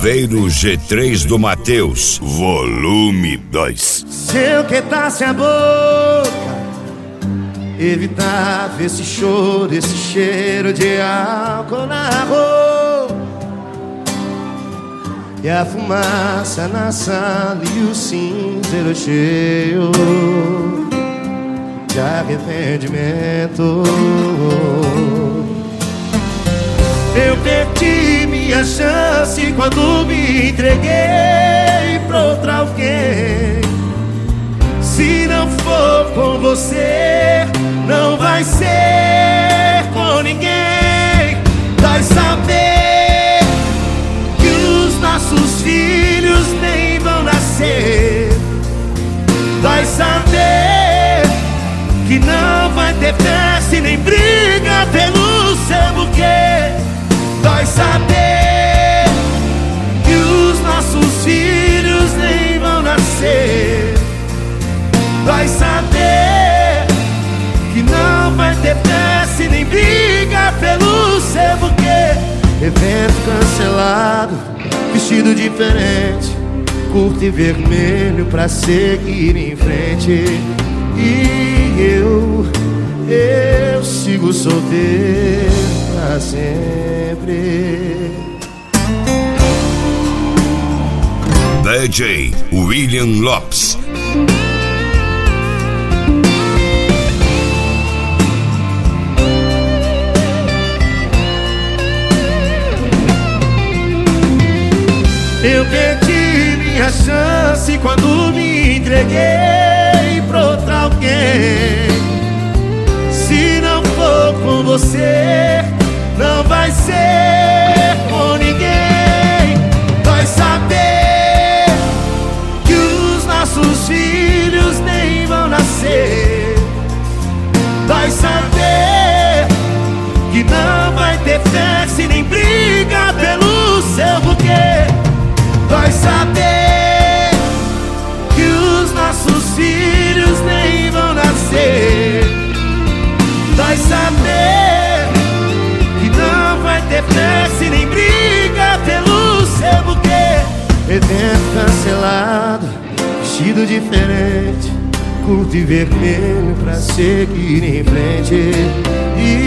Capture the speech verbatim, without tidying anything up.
Chaveiro G três do Matheus, volume dois. Se eu quietasse a boca, evitava esse choro, esse cheiro de álcool na roupa, e a fumaça na sala e o cinzeiro cheio de arrependimento. Eu perdi minha chance quando me entreguei pra outra alguém. Se não for com você, não vai ser com ninguém. Vai saber que os nossos filhos nem vão nascer. Vai saber que não vai ter festa e nem briga pelo seu buquê. Vai saber que os nossos filhos nem vão nascer. Vai saber que não vai ter festa e nem briga pelo seu buquê. Evento cancelado, vestido diferente, curto e vermelho pra seguir em frente. E eu, eu sigo solteiro pra sempre. D J William Lopes. Eu perdi minha chance quando me entreguei pra outra alguém. Se não for com você, não vai ser com ninguém. Vai saber que os nossos filhos nem vão nascer. Vai saber que não vai ter festa e nem briga pelo seu buquê. Vai saber que os nossos filhos nem vão nascer. Vai saber que não vai ter festa e nem briga pelo seu buquê. Evento cancelado, vestido diferente, curto e vermelho pra seguir em frente. E